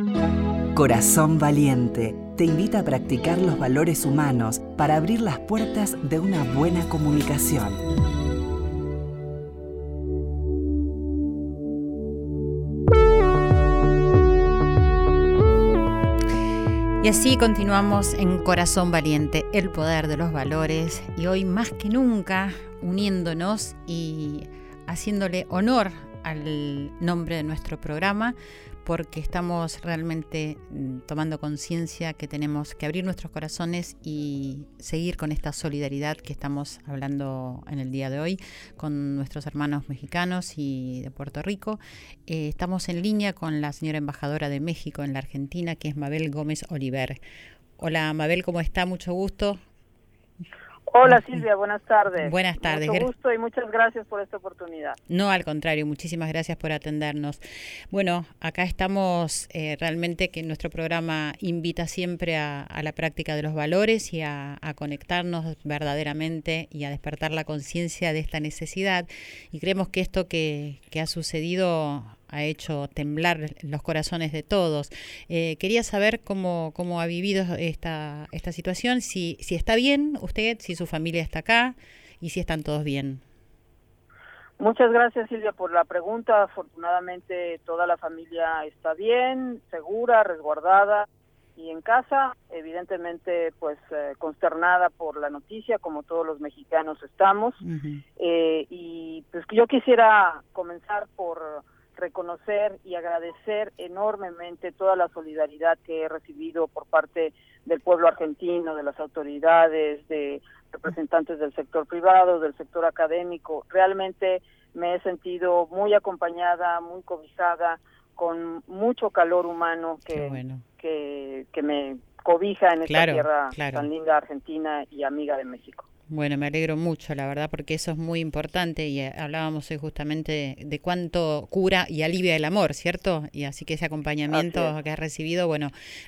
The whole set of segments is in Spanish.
Corazón Valiente te invita a practicar los valores humanos para abrir las puertas de una buena comunicación. Y así continuamos en Corazón Valiente, el poder de los valores, y hoy más que nunca uniéndonos y haciéndole honor al nombre de nuestro programa, porque estamos realmente tomando conciencia que tenemos que abrir nuestros corazones y seguir con esta solidaridad que estamos hablando en el día de hoy con nuestros hermanos mexicanos y de Puerto Rico. Estamos en línea con la señora embajadora de México en la Argentina, que es Mabel Gómez Oliver. Hola Mabel, ¿cómo está? Mucho gusto. Hola Silvia, buenas tardes. Buenas tardes. Mucho gusto y muchas gracias por esta oportunidad. No, al contrario, muchísimas gracias por atendernos. Bueno, acá estamos realmente que nuestro programa invita siempre a la práctica de los valores y a conectarnos verdaderamente y a despertar la conciencia de esta necesidad. Y creemos que esto que ha sucedido ha hecho temblar los corazones de todos. Quería saber cómo ha vivido esta situación, si está bien usted, si su familia está acá y si están todos bien. Muchas gracias Silvia por la pregunta. Afortunadamente toda la familia está bien, segura, resguardada y en casa, evidentemente pues consternada por la noticia, como todos los mexicanos estamos. Uh-huh. Y pues yo quisiera comenzar por reconocer y agradecer enormemente toda la solidaridad que he recibido por parte del pueblo argentino, de las autoridades, de representantes del sector privado, del sector académico. Realmente me he sentido muy acompañada, muy cobijada, con mucho calor humano que me cobija en esta tierra tan linda, Argentina y amiga de México. Bueno, me alegro mucho, la verdad, porque eso es muy importante y hablábamos hoy justamente de cuánto cura y alivia el amor, ¿cierto? Y así que ese acompañamiento que has recibido, bueno,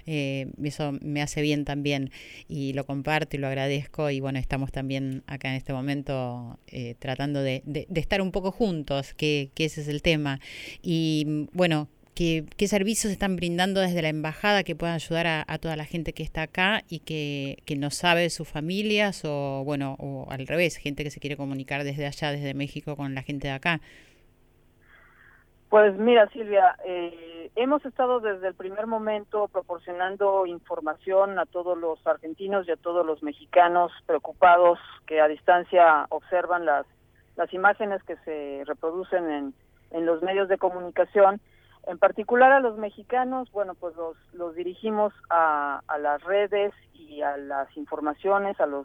eso me hace bien también y lo comparto y lo agradezco y bueno, estamos también acá en este momento tratando de estar un poco juntos, que ese es el tema. Y bueno, ¿qué servicios están brindando desde la embajada que puedan ayudar a toda la gente que está acá y que no sabe de sus familias o al revés, gente que se quiere comunicar desde allá, desde México, con la gente de acá? Pues mira Silvia, hemos estado desde el primer momento proporcionando información a todos los argentinos y a todos los mexicanos preocupados que a distancia observan las imágenes que se reproducen en los medios de comunicación. En particular a los mexicanos, bueno, pues los dirigimos a las redes y a las informaciones, a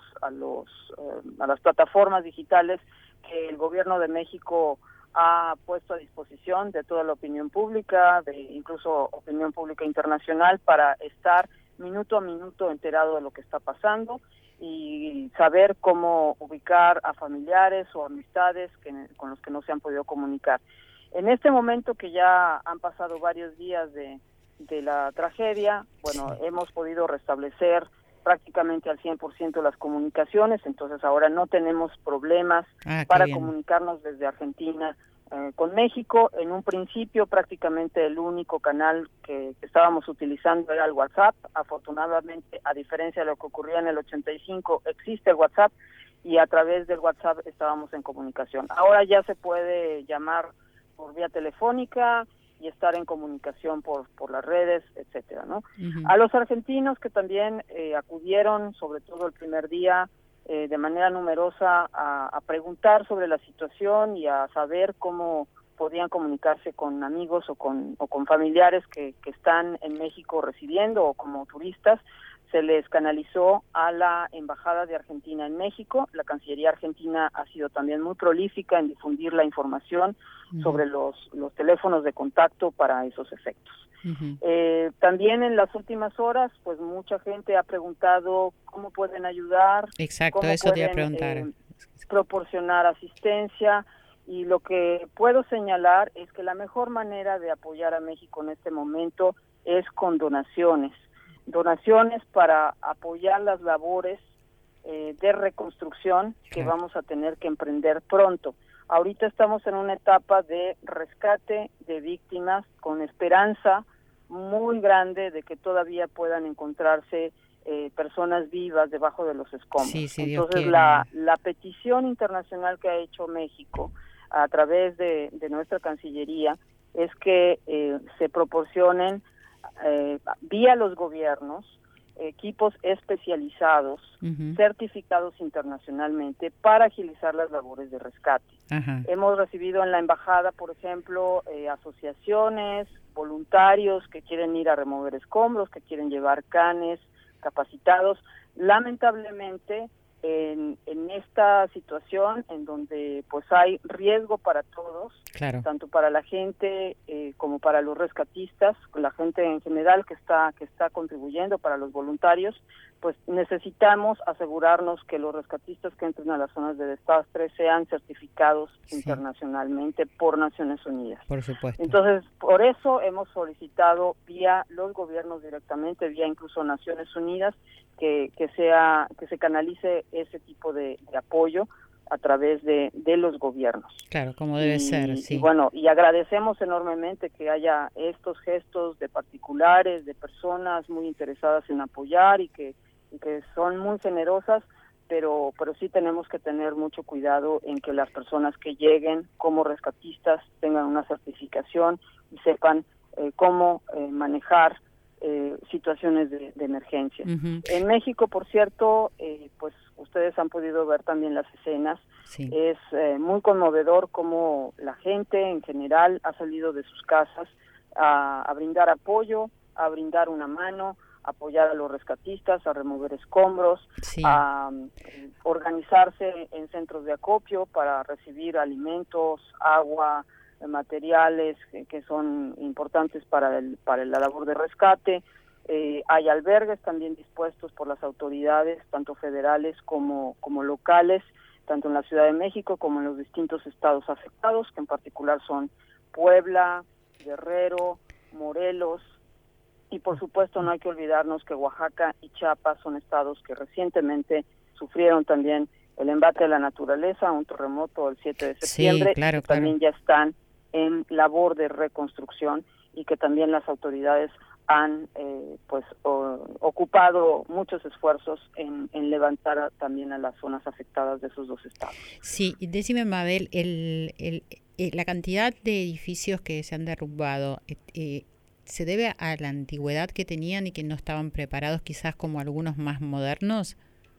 las plataformas digitales que el gobierno de México ha puesto a disposición de toda la opinión pública, de incluso opinión pública internacional, para estar minuto a minuto enterado de lo que está pasando y saber cómo ubicar a familiares o amistades con los que no se han podido comunicar. En este momento que ya han pasado varios días de la tragedia, bueno, hemos podido restablecer prácticamente al 100% las comunicaciones, entonces ahora no tenemos problemas para comunicarnos desde Argentina con México. En un principio prácticamente el único canal que estábamos utilizando era el WhatsApp. Afortunadamente, a diferencia de lo que ocurría en el 85, existe el WhatsApp y a través del WhatsApp estábamos en comunicación. Ahora ya se puede llamar por vía telefónica y estar en comunicación por las redes, etcétera, ¿no? Uh-huh. A los argentinos que también acudieron, sobre todo el primer día, de manera numerosa a preguntar sobre la situación y a saber cómo podían comunicarse con amigos o con familiares que están en México residiendo o como turistas, se les canalizó a la Embajada de Argentina en México. La Cancillería Argentina ha sido también muy prolífica en difundir la información sobre los teléfonos de contacto para esos efectos. Uh-huh. También en las últimas horas, pues mucha gente ha preguntado cómo pueden ayudar. Exacto, eso te iba a preguntar. Proporcionar asistencia, y lo que puedo señalar es que la mejor manera de apoyar a México en este momento es con donaciones para apoyar las labores de reconstrucción que vamos a tener que emprender pronto. Ahorita estamos en una etapa de rescate de víctimas con esperanza muy grande de que todavía puedan encontrarse personas vivas debajo de los escombros. Sí, sí, Entonces la petición internacional que ha hecho México a través de nuestra Cancillería es que se proporcionen vía los gobiernos equipos especializados, certificados internacionalmente para agilizar las labores de rescate. Ajá. Hemos recibido en la embajada, por ejemplo, asociaciones, voluntarios que quieren ir a remover escombros, que quieren llevar canes capacitados. Lamentablemente, en esta situación en donde pues hay riesgo para todos, claro, tanto para la gente como para los rescatistas, la gente en general que está contribuyendo, para los voluntarios, pues necesitamos asegurarnos que los rescatistas que entren a las zonas de desastre sean certificados internacionalmente por Naciones Unidas. Por supuesto. Entonces, por eso hemos solicitado vía los gobiernos directamente, vía incluso Naciones Unidas, que se canalice ese tipo de apoyo a través de los gobiernos. Claro, como debe ser, sí. Y bueno, y agradecemos enormemente que haya estos gestos de particulares, de personas muy interesadas en apoyar y que son muy generosas, pero sí tenemos que tener mucho cuidado en que las personas que lleguen como rescatistas tengan una certificación y sepan cómo manejar situaciones de emergencia. En México, por cierto, pues ustedes han podido ver también las escenas. Sí. Es muy conmovedor cómo la gente en general ha salido de sus casas a brindar apoyo, a brindar una mano, apoyar a los rescatistas, a remover escombros, a organizarse en centros de acopio para recibir alimentos, agua, materiales que son importantes para la labor de rescate. Hay albergues también dispuestos por las autoridades, tanto federales como locales, tanto en la Ciudad de México como en los distintos estados afectados, que en particular son Puebla, Guerrero, Morelos, y por supuesto no hay que olvidarnos que Oaxaca y Chiapas son estados que recientemente sufrieron también el embate de la naturaleza, un terremoto el 7 de septiembre, que también ya están en labor de reconstrucción y que también las autoridades han ocupado muchos esfuerzos en levantar también a las zonas afectadas de esos dos estados. Sí, decime, Mabel, la cantidad de edificios que se han derrumbado, ¿se debe a la antigüedad que tenían y que no estaban preparados quizás como algunos más modernos?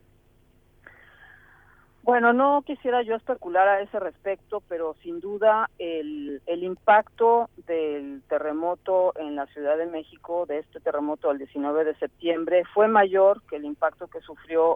Bueno, no quisiera yo especular a ese respecto, pero sin duda el impacto del terremoto en la Ciudad de México, de este terremoto del 19 de septiembre, fue mayor que el impacto que sufrió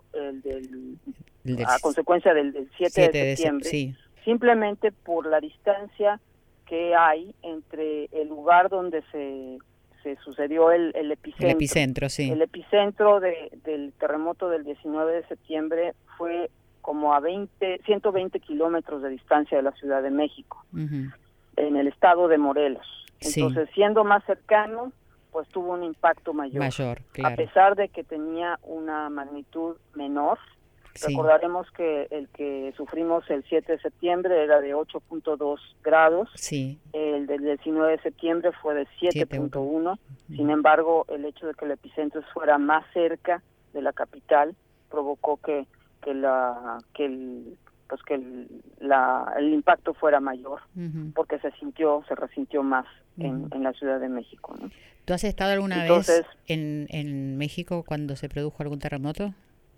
a consecuencia del 7 de septiembre, sí. Simplemente por la distancia que hay entre el lugar donde se sucedió el epicentro. El epicentro, sí. El epicentro del terremoto del 19 de septiembre fue como a 120 kilómetros de distancia de la Ciudad de México, en el estado de Morelos. Entonces, siendo más cercano, pues tuvo un impacto mayor, claro. A pesar de que tenía una magnitud menor. Sí. Recordaremos que el que sufrimos el 7 de septiembre era de 8.2 grados, sí. El del 19 de septiembre fue de 7.1, sin embargo, el hecho de que el epicentro fuera más cerca de la capital provocó que el impacto fuera mayor, porque se resintió más en la Ciudad de México, ¿no? ¿Tú has estado alguna vez en México cuando se produjo algún terremoto?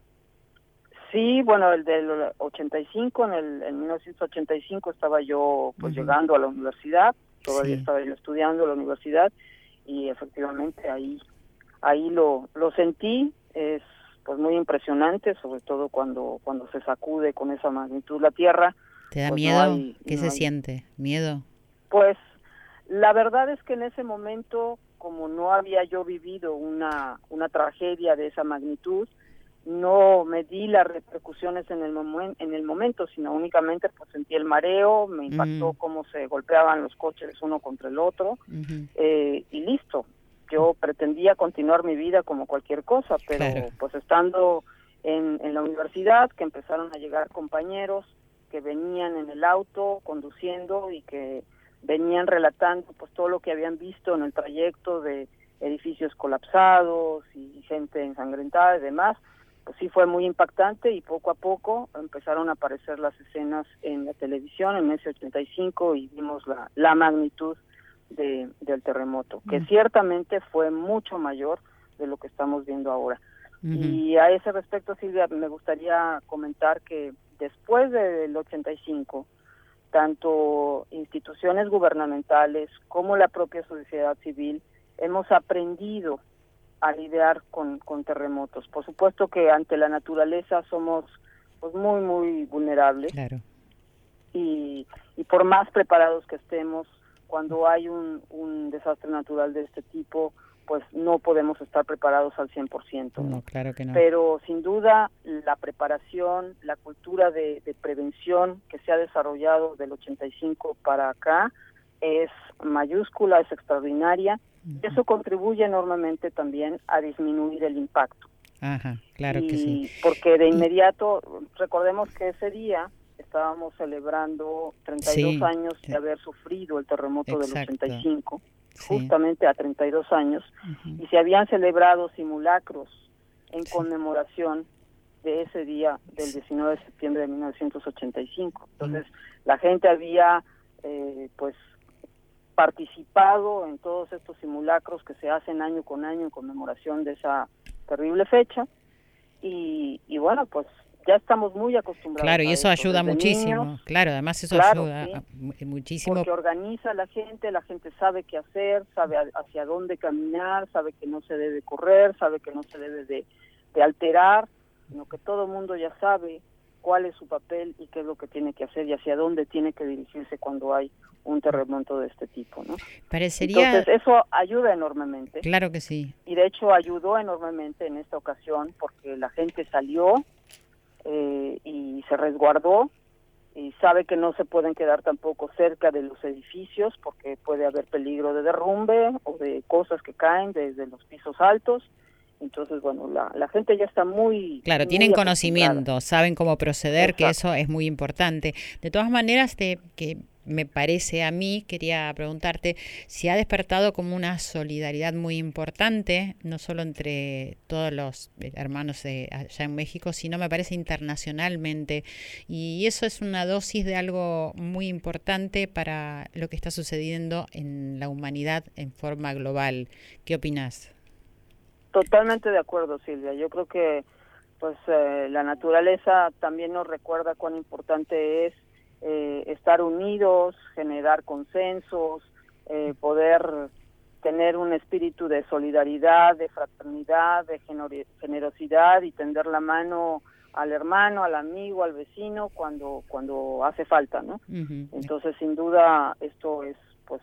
Sí, bueno, el del 85, en 1985 estaba yo llegando a la universidad, todavía estaba yo estudiando en la universidad, y efectivamente ahí lo sentí. Es pues muy impresionante, sobre todo cuando se sacude con esa magnitud la tierra. ¿Te da miedo? ¿Qué se siente? ¿Miedo? Pues la verdad es que en ese momento, como no había yo vivido una tragedia de esa magnitud, no me di las repercusiones en el momento, sino únicamente pues sentí el mareo, me impactó cómo se golpeaban los coches uno contra el otro, y listo. Yo pretendía continuar mi vida como cualquier cosa, pero pues estando en la universidad, que empezaron a llegar compañeros que venían en el auto conduciendo y que venían relatando pues todo lo que habían visto en el trayecto de edificios colapsados y gente ensangrentada y demás, pues sí fue muy impactante, y poco a poco empezaron a aparecer las escenas en la televisión en ese 85 y vimos la magnitud del terremoto, que ciertamente fue mucho mayor de lo que estamos viendo ahora. Y a ese respecto, Silvia, me gustaría comentar que después del 85, tanto instituciones gubernamentales como la propia sociedad civil hemos aprendido a lidiar con terremotos. Por supuesto que ante la naturaleza somos pues muy, muy vulnerables. Claro. Y por más preparados que estemos, cuando hay un desastre natural de este tipo, pues no podemos estar preparados al 100%. No, claro que no. Pero sin duda la preparación, la cultura de prevención que se ha desarrollado del 85 para acá es mayúscula, es extraordinaria. Eso contribuye enormemente también a disminuir el impacto. Ajá, claro que sí. Porque de inmediato, recordemos que ese día estábamos celebrando 32 años de haber sufrido el terremoto del 85, justamente a 32 años, y se habían celebrado simulacros en conmemoración de ese día del 19 de septiembre de 1985. Entonces, la gente había pues participado en todos estos simulacros que se hacen año con año en conmemoración de esa terrible fecha, y bueno, pues ya estamos muy acostumbrados. Claro, y eso ayuda muchísimo. Niños, claro, además eso ayuda muchísimo. Porque organiza a la gente sabe qué hacer, sabe hacia dónde caminar, sabe que no se debe correr, sabe que no se debe de alterar, sino que todo el mundo ya sabe cuál es su papel y qué es lo que tiene que hacer y hacia dónde tiene que dirigirse cuando hay un terremoto de este tipo, ¿no? Parecería... Entonces eso ayuda enormemente. Claro que sí. Y de hecho ayudó enormemente en esta ocasión porque la gente salió y se resguardó, y sabe que no se pueden quedar tampoco cerca de los edificios porque puede haber peligro de derrumbe o de cosas que caen desde los pisos altos. Entonces, bueno, la gente ya está muy... Claro, muy tienen conocimiento, saben cómo proceder, que eso es muy importante. De todas maneras, que me parece a mí, quería preguntarte, si ha despertado como una solidaridad muy importante, no solo entre todos los hermanos allá en México, sino me parece internacionalmente. Y eso es una dosis de algo muy importante para lo que está sucediendo en la humanidad en forma global. ¿Qué opinas? Totalmente de acuerdo, Silvia. Yo creo que pues la naturaleza también nos recuerda cuán importante es estar unidos, generar consensos, poder tener un espíritu de solidaridad, de fraternidad, de generosidad y tender la mano al hermano, al amigo, al vecino cuando hace falta, ¿no? Entonces, sin duda, esto es pues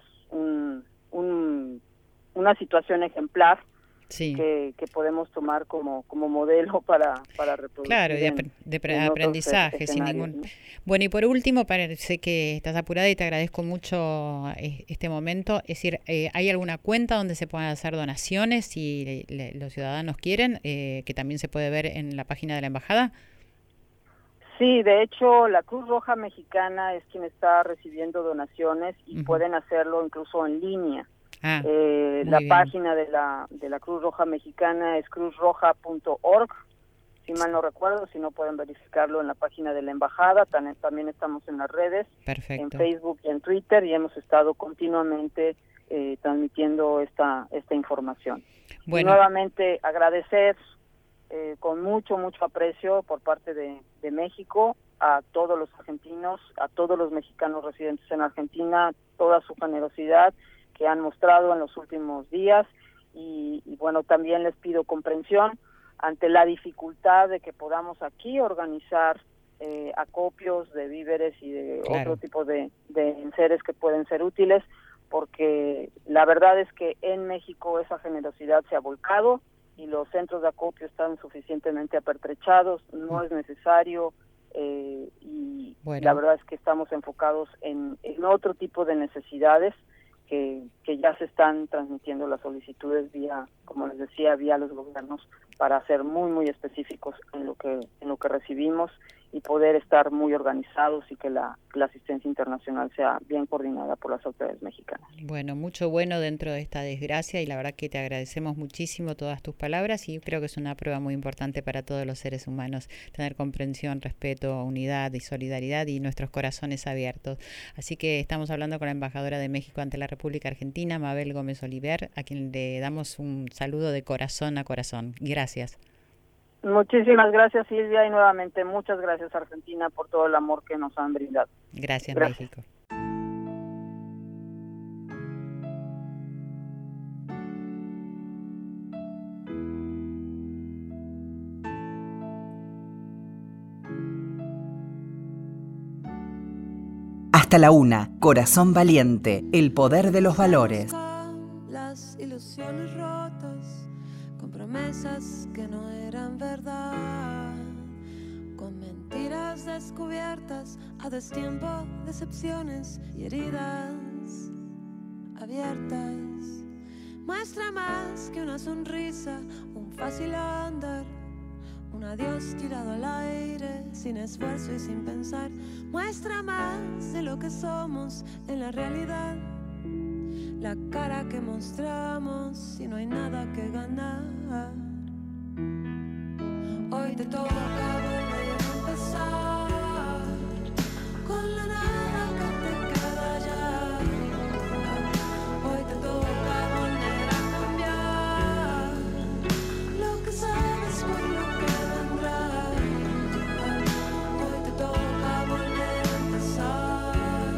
una situación ejemplar. Sí. Que podemos tomar como modelo para reproducir. Claro, de aprendizaje, sin ningún... ¿no? Bueno, y por último, sé que estás apurada y te agradezco mucho este momento. Es decir, ¿hay alguna cuenta donde se puedan hacer donaciones si los ciudadanos quieren, que también se puede ver en la página de la embajada? Sí, de hecho, la Cruz Roja Mexicana es quien está recibiendo donaciones y pueden hacerlo incluso en línea. La página de la Cruz Roja Mexicana es cruzroja.org, si mal no recuerdo, si no pueden verificarlo en la página de la embajada. También estamos en las redes, en Facebook y en Twitter, y hemos estado continuamente transmitiendo esta información. Bueno. Y nuevamente agradecer con mucho aprecio por parte de México a todos los argentinos, a todos los mexicanos residentes en Argentina, toda su generosidad que han mostrado en los últimos días, y bueno, también les pido comprensión ante la dificultad de que podamos aquí organizar acopios de víveres y de otro tipo de enseres que pueden ser útiles, porque la verdad es que en México esa generosidad se ha volcado y los centros de acopio están suficientemente apertrechados, no es necesario, y bueno, la verdad es que estamos enfocados en otro tipo de necesidades que ya se están transmitiendo las solicitudes vía, como les decía, vía los gobiernos, para ser muy específicos en lo que recibimos, poder estar muy organizados y que la asistencia internacional sea bien coordinada por las autoridades mexicanas. Bueno, mucho bueno dentro de esta desgracia y la verdad que te agradecemos muchísimo todas tus palabras y creo que es una prueba muy importante para todos los seres humanos, tener comprensión, respeto, unidad y solidaridad y nuestros corazones abiertos. Así que estamos hablando con la embajadora de México ante la República Argentina, Mabel Gómez Oliver, a quien le damos un saludo de corazón a corazón. Gracias. Muchísimas gracias, Silvia, y nuevamente muchas gracias, Argentina, por todo el amor que nos han brindado. Gracias. México. Hasta la 1, Corazón Valiente, el poder de los valores. Las ilusiones rotas, con promesas que no eran verdad, con mentiras descubiertas, a destiempo, decepciones y heridas abiertas. Muestra más que una sonrisa, un fácil andar, un adiós tirado al aire, sin esfuerzo y sin pensar. Muestra más de lo que somos en la realidad, la cara que mostramos si no hay nada que ganar. Hoy te toca volver a empezar, con la nada que te queda ya. Hoy te toca volver a cambiar lo que sabes por lo que vendrá. Hoy te toca volver a empezar.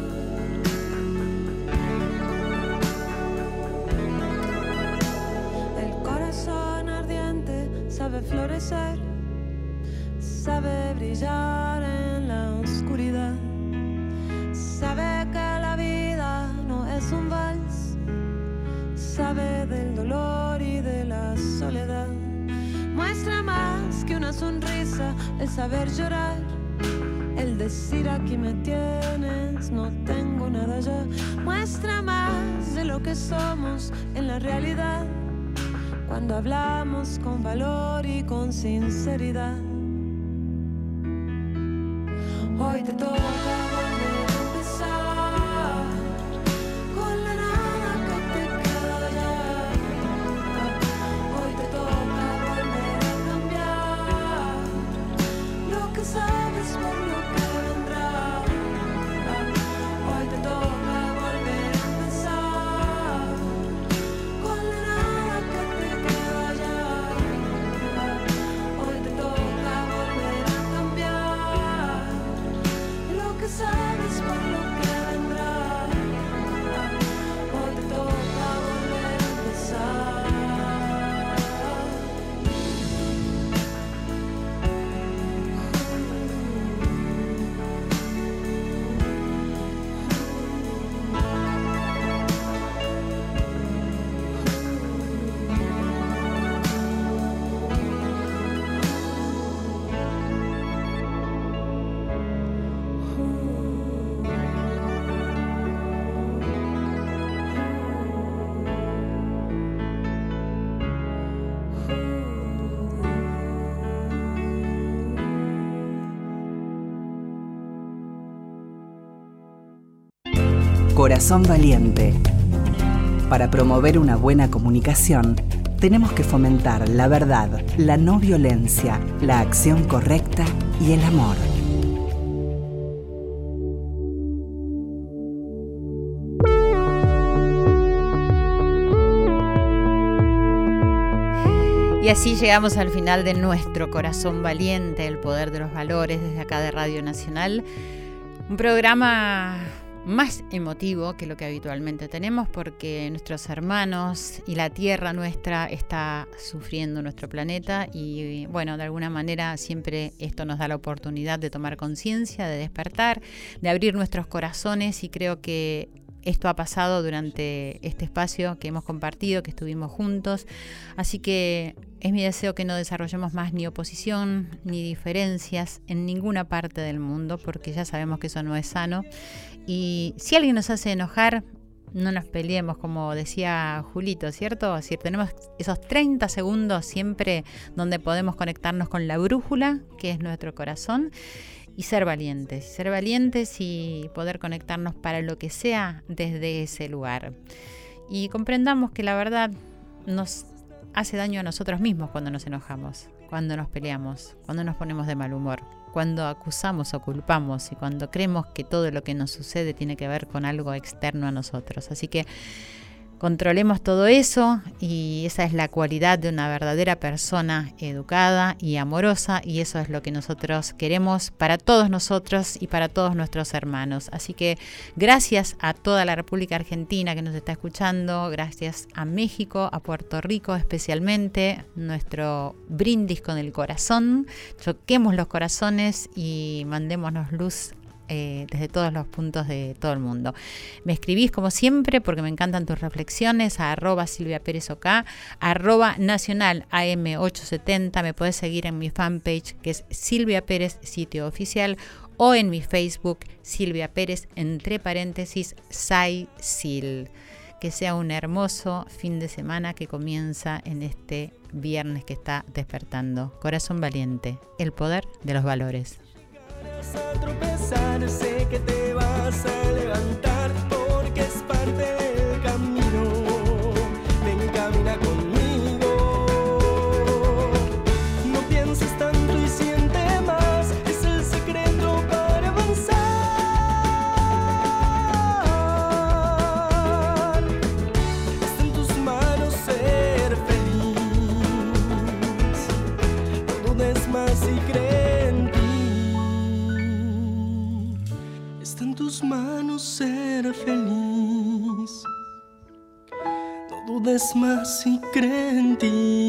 El corazón ardiente sabe florecer, sabe brillar en la oscuridad, sabe que la vida no es un vals, sabe del dolor y de la soledad. Muestra más que una sonrisa, el saber llorar, el decir aquí me tienes, no tengo nada ya. Muestra más de lo que somos en la realidad, cuando hablamos con valor y con sinceridad. Hoy te toca volver a empezar, con la nada que te queda ya. Hoy te toca volver a cambiar lo que sabes por lo que vendrá. Hoy te toca volver a empezar, con la nada que te queda ya. Hoy te toca volver a cambiar lo que sabes por lo que vendrá. Hoy te toca volver a empezar. Corazón Valiente. Para promover una buena comunicación, tenemos que fomentar la verdad, la no violencia, la acción correcta y el amor. Y así llegamos al final de nuestro Corazón Valiente, el poder de los valores, desde acá de Radio Nacional. Un programa más emotivo que lo que habitualmente tenemos, porque nuestros hermanos y la tierra nuestra está sufriendo nuestro planeta y bueno, de alguna manera siempre esto nos da la oportunidad de tomar conciencia, de despertar, de abrir nuestros corazones, y creo que esto ha pasado durante este espacio que hemos compartido, que estuvimos juntos. Así que es mi deseo que no desarrollemos más ni oposición ni diferencias en ninguna parte del mundo, porque ya sabemos que eso no es sano. Y si alguien nos hace enojar, no nos peleemos, como decía Julito, ¿cierto? Es decir, tenemos esos 30 segundos siempre donde podemos conectarnos con la brújula, que es nuestro corazón, ser valientes y poder conectarnos para lo que sea desde ese lugar. Y comprendamos que la verdad nos hace daño a nosotros mismos cuando nos enojamos, cuando nos peleamos, cuando nos ponemos de mal humor, cuando acusamos o culpamos y cuando creemos que todo lo que nos sucede tiene que ver con algo externo a nosotros. Así que controlemos todo eso, y esa es la cualidad de una verdadera persona educada y amorosa, y eso es lo que nosotros queremos para todos nosotros y para todos nuestros hermanos. Así que gracias a toda la República Argentina que nos está escuchando, gracias a México, a Puerto Rico especialmente, nuestro brindis con el corazón, choquemos los corazones y mandémonos luz desde todos los puntos de todo el mundo. Me escribís como siempre porque me encantan tus reflexiones a @SilviaPérezOK, @Nacional AM870. Me podés seguir en mi fanpage que es Silvia Pérez Sitio Oficial, o en mi Facebook Silvia Pérez entre paréntesis SaiSil. Que sea un hermoso fin de semana que comienza en este viernes que está despertando. Corazón valiente, el poder de los valores. A tropezar, sé que te vas a levantar porque es parte del camino. Ven, camina conmigo. No pienses tanto y siente más, es el secreto para avanzar. Está en tus manos ser feliz. No dudes más y cree en ti. Está en tus manos ser feliz. No dudes más y cree en ti.